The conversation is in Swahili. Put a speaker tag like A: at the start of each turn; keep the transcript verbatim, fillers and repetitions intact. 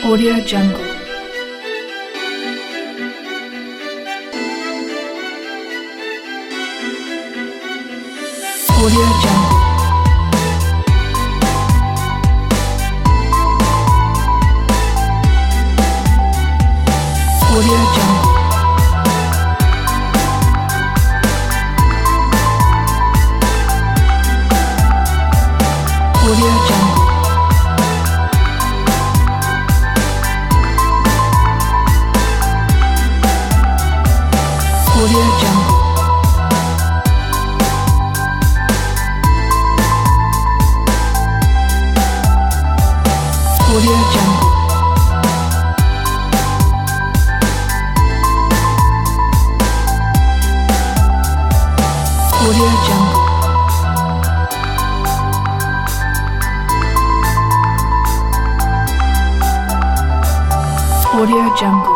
A: Audio Jungle. Audio Jungle. Audio Jungle. Audio Jungle. Audio Jungle. Audio Jungle. Audio Jungle. Audio Jungle.